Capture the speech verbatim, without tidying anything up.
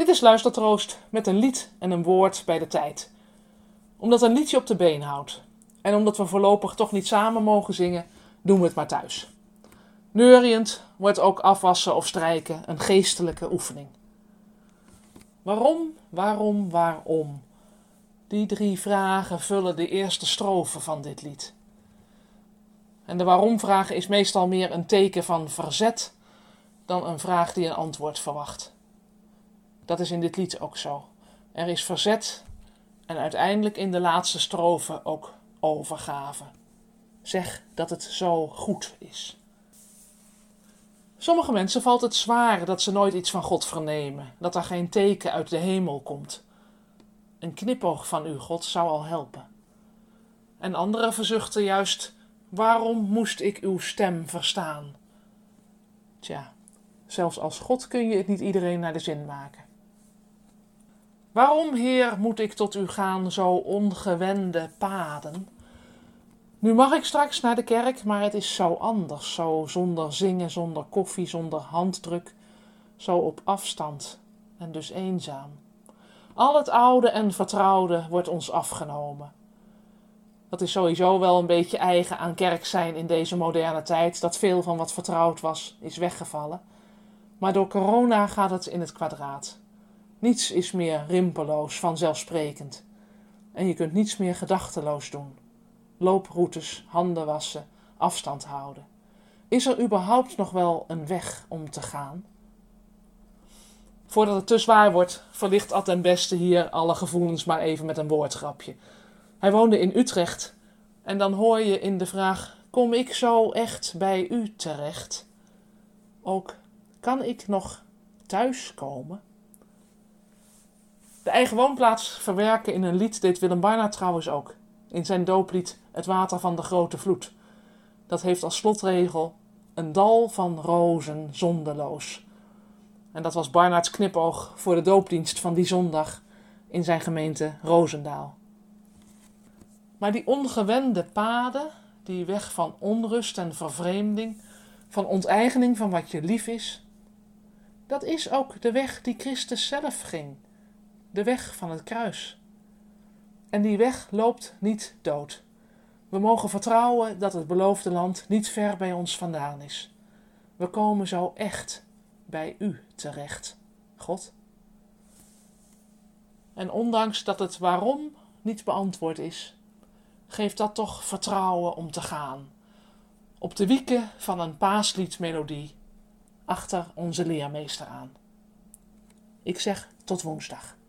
Dit is Luistertroost met een lied en een woord bij de tijd. Omdat een liedje op de been houdt. En omdat we voorlopig toch niet samen mogen zingen, doen we het maar thuis. Neuriënd wordt ook afwassen of strijken een geestelijke oefening. Waarom, waarom, waarom? Die drie vragen vullen de eerste strofe van dit lied. En de waarom-vraag is meestal meer een teken van verzet dan een vraag die een antwoord verwacht. Dat is in dit lied ook zo. Er is verzet en uiteindelijk in de laatste strofe ook overgave. Zeg dat het zo goed is. Sommige mensen valt het zwaar dat ze nooit iets van God vernemen, dat er geen teken uit de hemel komt. Een knipoog van u, God, zou al helpen. En anderen verzuchten juist, waarom moest ik uw stem verstaan? Tja, zelfs als God kun je het niet iedereen naar de zin maken. Waarom, Heer, moet ik tot u gaan, zo ongewende paden? Nu mag ik straks naar de kerk, maar het is zo anders, zo zonder zingen, zonder koffie, zonder handdruk, zo op afstand en dus eenzaam. Al het oude en vertrouwde wordt ons afgenomen. Dat is sowieso wel een beetje eigen aan kerk zijn in deze moderne tijd, dat veel van wat vertrouwd was, is weggevallen. Maar door corona gaat het in het kwadraat. Niets is meer rimpeloos, vanzelfsprekend. En je kunt niets meer gedachteloos doen. Looproutes, handen wassen, afstand houden. Is er überhaupt nog wel een weg om te gaan? Voordat het te zwaar wordt, verlicht Ad den Beste hier alle gevoelens maar even met een woordgrapje. Hij woonde in Utrecht en dan hoor je in de vraag, kom ik zo echt bij u terecht? Ook, kan ik nog thuis komen? De eigen woonplaats verwerken in een lied deed Willem Barnard trouwens ook. In zijn dooplied Het water van de grote vloed. Dat heeft als slotregel een dal van rozen zondeloos. En dat was Barnards knipoog voor de doopdienst van die zondag in zijn gemeente Rozendaal. Maar die ongewende paden, die weg van onrust en vervreemding, van onteigening van wat je lief is, dat is ook de weg die Christus zelf ging. De weg van het kruis. En die weg loopt niet dood. We mogen vertrouwen dat het beloofde land niet ver bij ons vandaan is. We komen zo echt bij u terecht, God. En ondanks dat het waarom niet beantwoord is, geeft dat toch vertrouwen om te gaan. Op de wieken van een paasliedmelodie, achter onze leermeester aan. Ik zeg tot woensdag.